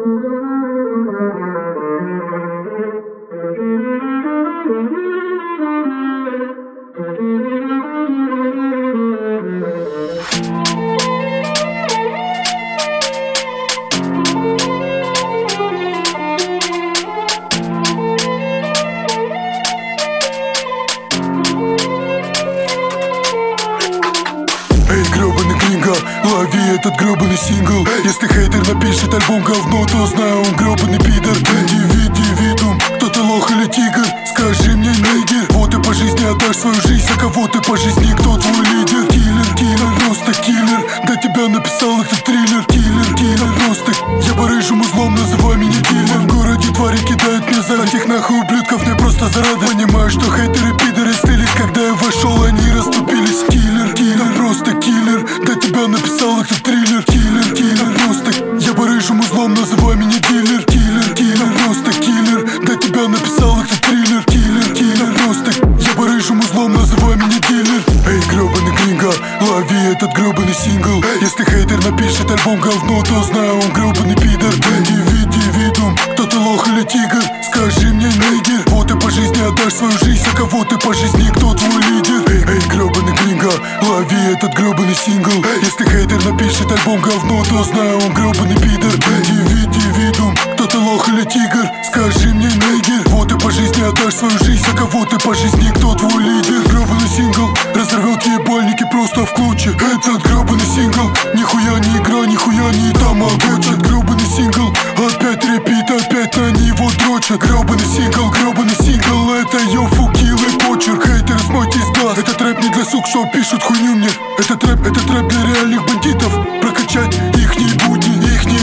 Лови этот гребаный сингл. Если хейтер напишет альбом говно, то знаю, он гребаный пидор. Дивидум, кто ты лох или тигр? Скажи мне, нигер. Вот ты по жизни отдашь свою жизнь, а кого ты по жизни, кто твой лидер? Киллер, просто киллер. До тебя написал этот триллер. Киллер, просто. Я барыжим узлом, называй меня дилер. В городе твари кидают мне за этих нахуй ублюдков, мне просто зарады. Понимаю, что хейтеры пидоры слились, когда я вошел, они расступились. Киллер, просто киллер. До тебя написал этот триллер. Киллер, просто. Я барыжим узлом, называй меня дилер. Киллер, просто киллер. До тебя написал этот триллер. Киллер, просто. Я барыжим узлом, называй меня дилер. Эй, гребаный гринго, лови этот гребаный сингл. Если хейтер напишет альбом говно, то знаю, он гребаный пидор. Дивидум, кто ты лох или тигр? Скажи мне, нигер. Вот ты по жизни отдашь свою жизнь, а кого ты по жизни, кто твой лидер? Эй, гребаный гринго, лови этот гребаный сингл. Если хейтер напишет альбом говно, то знаю, он гребаный пидор. Дивидум, кто ты лох или тигр? Скажи мне, нигер. Вот ты по жизни отдашь свою жизнь, а кого ты по жизни, кто твой лидер? Гребаный сингл разорвет ебальники просто в клочья. Этот гребаный сингл, нихуя не игра, нихуя не тамагочи. Гребаный сингл, опять репит, опять на него дрочат. Гребаный сингл, это йофу, килл и почерк. Хейтеры, смойтесь глаз, этот рэп не для сук, что пишут хуйню мне. Этот рэп для реальных бандитов. Прокачать ихние будни.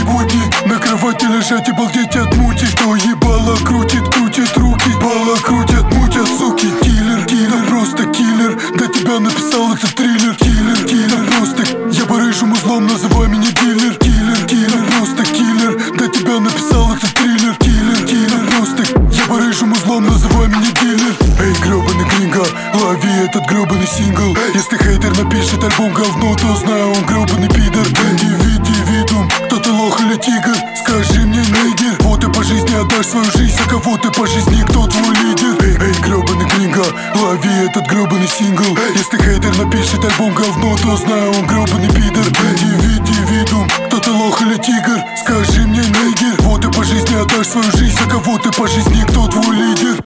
На кровати лежать и балдеть от мути. Что ебало крутит руки. Бала крутят, мутят, суки. Киллер, просто киллер. До тебя написал этот триллер. Киллер, просто. Я барыжим узлом, называй меня дилер. Киллер, просто киллер. До тебя написал этот триллер. Киллер, просто. Я барыжим узлом, называй меня дилер. Эй, гребаный гринго, лови этот гребаный сингл. Если хейтер напишет альбом говно, то знаю, он гребаный пидор. Дивидум, кто ты лох или тигр? Скажи мне, нигер. Вот ты по жизни отдашь свою жизнь, а кого ты по жизни, кто твой лидер? Эй, гребаный гринго, лови этот гребаный сингл. Если хейтер напишет альбом говно, то знаю, он гребаный пидор. Дивидум, кто ты лох или тигр? Скажи мне, нигер. Вот ты по жизни отдашь свою жизнь, а кого ты по жизни, кто твой лидер?